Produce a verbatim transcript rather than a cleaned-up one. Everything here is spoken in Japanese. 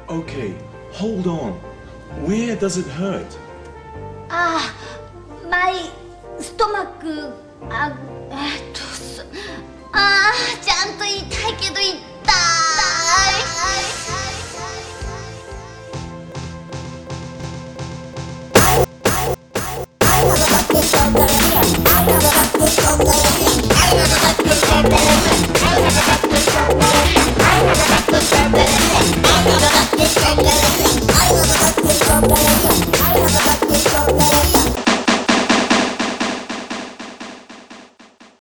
Okay, hold on. Where does it hurt? ああ、マイストマック、あ、えっと、ああ、ちゃんと痛いけど痛い。